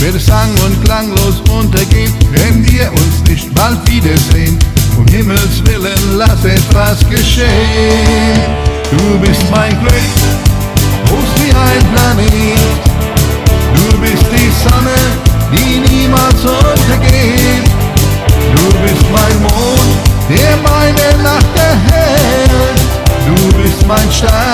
wird sang- und klanglos untergehen, wenn wir uns nicht bald wiedersehen. Um Himmels Willen, lass etwas geschehen. Du bist mein Glück, groß wie ein Planet. Du bist die Sonne, die niemals untergeht. Du bist mein Mond, der meine Nacht erhält. Du bist mein Stein,